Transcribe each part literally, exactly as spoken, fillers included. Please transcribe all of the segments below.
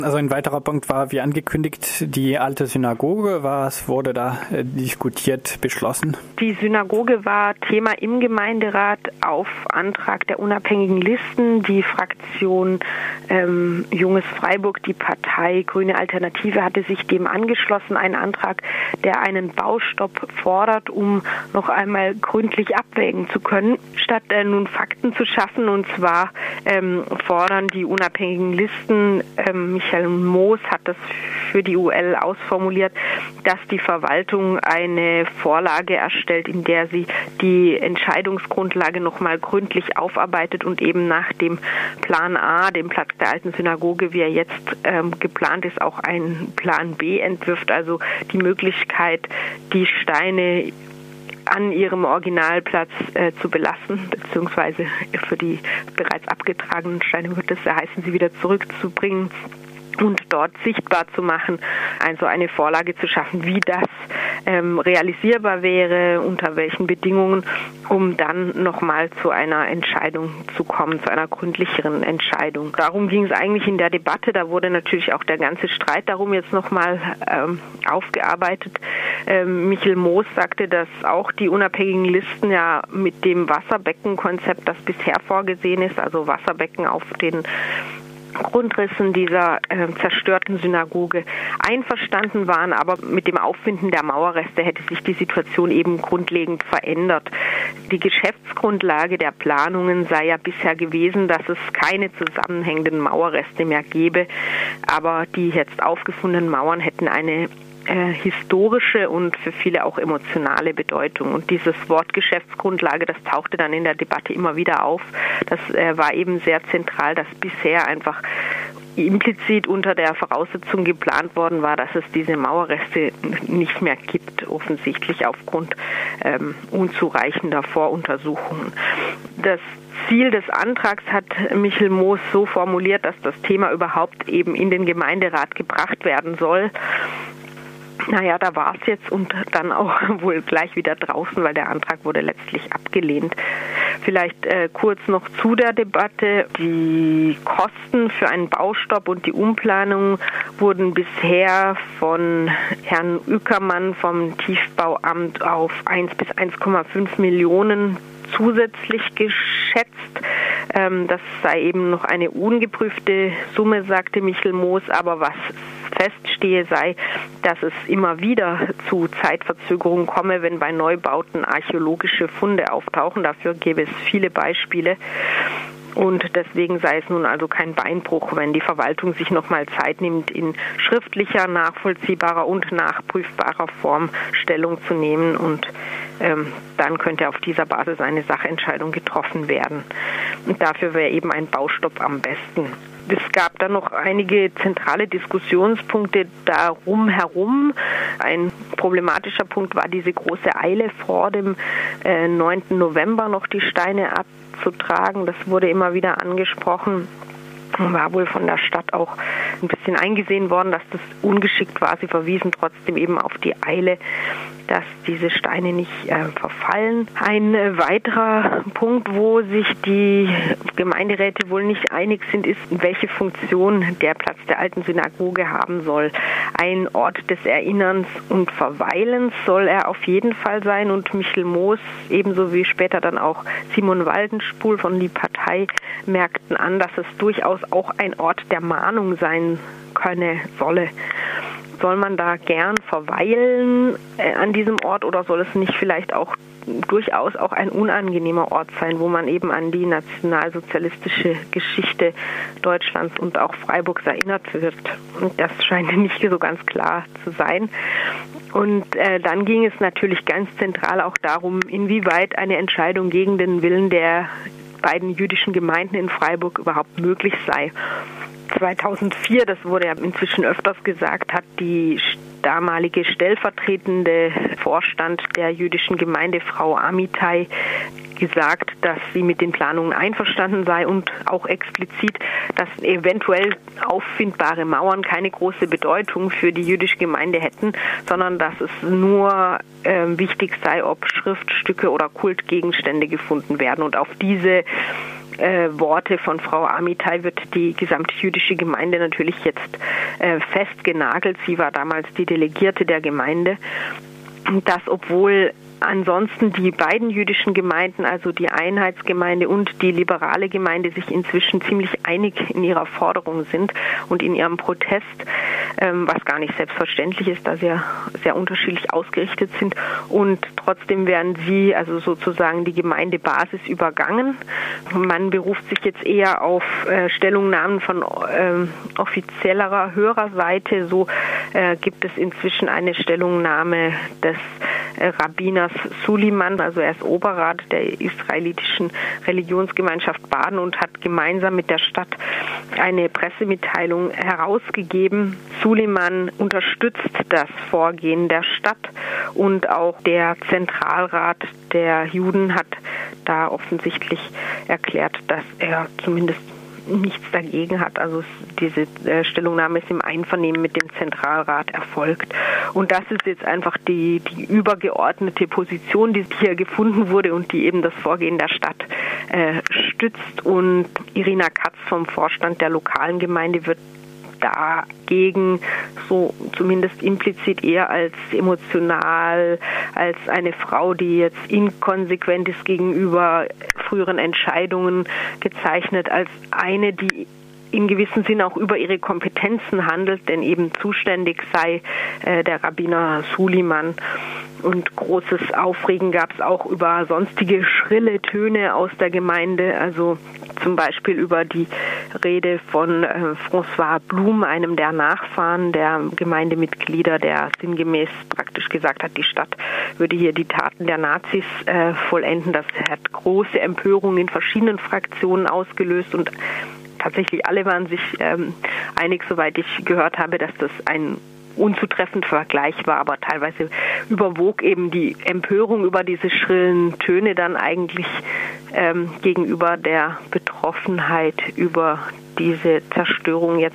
Also ein weiterer Punkt war, wie angekündigt, die alte Synagoge. Was wurde da äh, diskutiert, beschlossen? Die Synagoge war Thema im Gemeinderat auf Antrag der unabhängigen Listen. Die Fraktion ähm, Junges Freiburg, die Partei Grüne Alternative, hatte sich dem angeschlossen. Ein Antrag, der einen Baustopp fordert, um noch einmal gründlich abwägen zu können, statt äh, nun Fakten zu schaffen. Und zwar ähm, fordern die unabhängigen Listen, ähm, Michael Moos hat das für die U L ausformuliert, dass die Verwaltung eine Vorlage erstellt, in der sie die Entscheidungsgrundlage nochmal gründlich aufarbeitet und eben nach dem Plan A, dem Platz der alten Synagoge, wie er jetzt ähm, geplant ist, auch einen Plan B entwirft, also die Möglichkeit, die Steine an ihrem Originalplatz äh, zu belassen, beziehungsweise für die bereits abgetragenen Steine wird es ja heißen, sie wieder zurückzubringen und dort sichtbar zu machen, also eine Vorlage zu schaffen, wie das ähm, realisierbar wäre, unter welchen Bedingungen, um dann nochmal zu einer Entscheidung zu kommen, zu einer gründlicheren Entscheidung. Darum ging es eigentlich in der Debatte, da wurde natürlich auch der ganze Streit darum jetzt nochmal ähm, aufgearbeitet. Ähm, Michael Moos sagte, dass auch die unabhängigen Listen ja mit dem Wasserbeckenkonzept, das bisher vorgesehen ist, also Wasserbecken auf den Grundrissen dieser äh, zerstörten Synagoge einverstanden waren, aber mit dem Auffinden der Mauerreste hätte sich die Situation eben grundlegend verändert. Die Geschäftsgrundlage der Planungen sei ja bisher gewesen, dass es keine zusammenhängenden Mauerreste mehr gäbe, aber die jetzt aufgefundenen Mauern hätten eine Äh, historische und für viele auch emotionale Bedeutung. Und dieses Wort Geschäftsgrundlage, das tauchte dann in der Debatte immer wieder auf. Das äh, war eben sehr zentral, dass bisher einfach implizit unter der Voraussetzung geplant worden war, dass es diese Mauerreste nicht mehr gibt, offensichtlich aufgrund ähm, unzureichender Voruntersuchungen. Das Ziel des Antrags hat Michael Moos so formuliert, dass das Thema überhaupt eben in den Gemeinderat gebracht werden soll. Naja, da war es jetzt und dann auch wohl gleich wieder draußen, weil der Antrag wurde letztlich abgelehnt. Vielleicht äh, kurz noch zu der Debatte. Die Kosten für einen Baustopp und die Umplanung wurden bisher von Herrn Ueckermann vom Tiefbauamt auf eins bis eins Komma fünf Millionen zusätzlich geschätzt. Ähm, das sei eben noch eine ungeprüfte Summe, sagte Michael Moos, aber was feststehe, sei, dass es immer wieder zu Zeitverzögerungen komme, wenn bei Neubauten archäologische Funde auftauchen. Dafür gäbe es viele Beispiele. Und deswegen sei es nun also kein Beinbruch, wenn die Verwaltung sich nochmal Zeit nimmt, in schriftlicher, nachvollziehbarer und nachprüfbarer Form Stellung zu nehmen. Und ähm, dann könnte auf dieser Basis eine Sachentscheidung getroffen werden. Und dafür wäre eben ein Baustopp am besten. Es gab dann noch einige zentrale Diskussionspunkte darum herum. Ein problematischer Punkt war diese große Eile vor dem äh, neunten November noch die Steine abzutragen. Das wurde immer wieder angesprochen. War wohl von der Stadt auch ein bisschen eingesehen worden, dass das ungeschickt war. Sie verwiesen trotzdem eben auf die Eile, dass diese Steine nicht äh, verfallen. Ein äh, weiterer Punkt, wo sich die Gemeinderäte wohl nicht einig sind, ist, welche Funktion der Platz der alten Synagoge haben soll. Ein Ort des Erinnerns und Verweilens soll er auf jeden Fall sein, und Michael Moos, ebenso wie später dann auch Simon Waldenspul von die Partei, merkten an, dass es durchaus auch ein Ort der Mahnung sein könne, solle. Soll man da gern verweilen äh, an diesem Ort, oder soll es nicht vielleicht auch durchaus auch ein unangenehmer Ort sein, wo man eben an die nationalsozialistische Geschichte Deutschlands und auch Freiburgs erinnert wird? Und das scheint nicht so ganz klar zu sein. Und äh, dann ging es natürlich ganz zentral auch darum, inwieweit eine Entscheidung gegen den Willen der beiden jüdischen Gemeinden in Freiburg überhaupt möglich sei. zweitausendvier, das wurde ja inzwischen öfters gesagt, hat die damalige stellvertretende Vorstand der jüdischen Gemeinde, Frau Amitai, gesagt, dass sie mit den Planungen einverstanden sei und auch explizit, dass eventuell auffindbare Mauern keine große Bedeutung für die jüdische Gemeinde hätten, sondern dass es nur äh, wichtig sei, ob Schriftstücke oder Kultgegenstände gefunden werden. Und auf diese äh, Worte von Frau Amitai wird die gesamte jüdische Gemeinde natürlich jetzt äh, festgenagelt. Sie war damals die Delegierte der Gemeinde. Das, obwohl ansonsten die beiden jüdischen Gemeinden, also die Einheitsgemeinde und die liberale Gemeinde, sich inzwischen ziemlich einig in ihrer Forderung sind und in ihrem Protest, ähm, was gar nicht selbstverständlich ist, da sie ja sehr unterschiedlich ausgerichtet sind. Und trotzdem werden sie, also sozusagen die Gemeindebasis, übergangen. Man beruft sich jetzt eher auf äh, Stellungnahmen von ähm, offiziellerer Hörerseite. So äh, gibt es inzwischen eine Stellungnahme des äh, Rabbiners Suliman, also er ist Oberrat der israelitischen Religionsgemeinschaft Baden und hat gemeinsam mit der Stadt eine Pressemitteilung herausgegeben. Suliman unterstützt das Vorgehen der Stadt und auch der Zentralrat der Juden hat da offensichtlich erklärt, dass er zumindest nichts dagegen hat. Also diese äh, Stellungnahme ist im Einvernehmen mit dem Zentralrat erfolgt. Und das ist jetzt einfach die, die übergeordnete Position, die hier gefunden wurde und die eben das Vorgehen der Stadt äh, stützt. Und Irina Katz vom Vorstand der lokalen Gemeinde wird dagegen so zumindest implizit eher als emotional, als eine Frau, die jetzt inkonsequent ist gegenüber früheren Entscheidungen gezeichnet, als eine, die im gewissen Sinn auch über ihre Kompetenzen handelt, denn eben zuständig sei äh, der Rabbiner Suliman. Und großes Aufregen gab es auch über sonstige schrille Töne aus der Gemeinde, also zum Beispiel über die Rede von äh, François Blum, einem der Nachfahren der Gemeindemitglieder, der sinngemäß praktisch gesagt hat, die Stadt würde hier die Taten der Nazis äh, vollenden. Das hat große Empörung in verschiedenen Fraktionen ausgelöst und tatsächlich alle waren sich ähm, einig, soweit ich gehört habe, dass das ein unzutreffend Vergleich war, aber teilweise überwog eben die Empörung über diese schrillen Töne dann eigentlich ähm, gegenüber der Betroffenheit über diese Zerstörung jetzt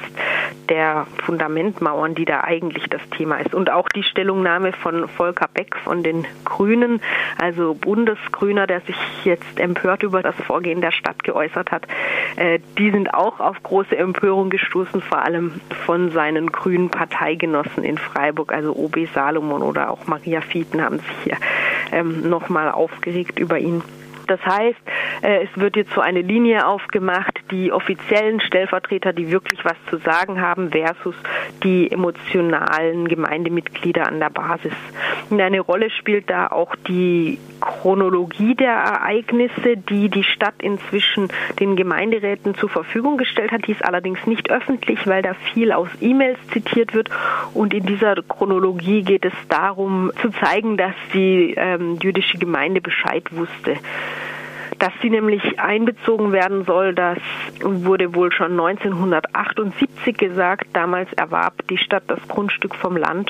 der Fundamentmauern, die da eigentlich das Thema ist. Und auch die Stellungnahme von Volker Beck von den Grünen, also Bundesgrüner, der sich jetzt empört über das Vorgehen der Stadt geäußert hat, äh, die sind auch auf große Empörung gestoßen, vor allem von seinen grünen Parteigenossen in Freiburg, also O B Salomon oder auch Maria Fieten haben sich hier ähm, nochmal aufgeregt über ihn. Das heißt, es wird jetzt so eine Linie aufgemacht, die offiziellen Stellvertreter, die wirklich was zu sagen haben, versus die emotionalen Gemeindemitglieder an der Basis. Und eine Rolle spielt da auch die Chronologie der Ereignisse, die die Stadt inzwischen den Gemeinderäten zur Verfügung gestellt hat. Die ist allerdings nicht öffentlich, weil da viel aus E-Mails zitiert wird. Und in dieser Chronologie geht es darum, zu zeigen, dass die ähm, jüdische Gemeinde Bescheid wusste. Dass sie nämlich einbezogen werden soll, das wurde wohl schon neunzehnhundertachtundsiebzig gesagt. Damals erwarb die Stadt das Grundstück vom Land.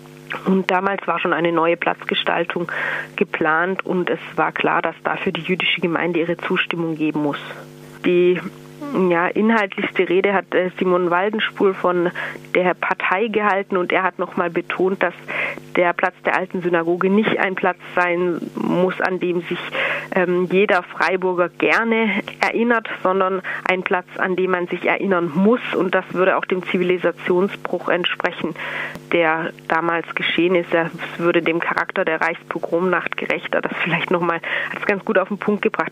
Und damals war schon eine neue Platzgestaltung geplant und es war klar, dass dafür die jüdische Gemeinde ihre Zustimmung geben muss. Die ja, inhaltlichste Rede hat äh, Simon Waldenspul von der Partei gehalten und er hat nochmal betont, dass der Platz der alten Synagoge nicht ein Platz sein muss, an dem sich ähm, jeder Freiburger gerne erinnert, sondern ein Platz, an dem man sich erinnern muss, und das würde auch dem Zivilisationsbruch entsprechen, der damals geschehen ist. Das würde dem Charakter der Reichspogromnacht gerechter. Das vielleicht nochmal, hat es ganz gut auf den Punkt gebracht.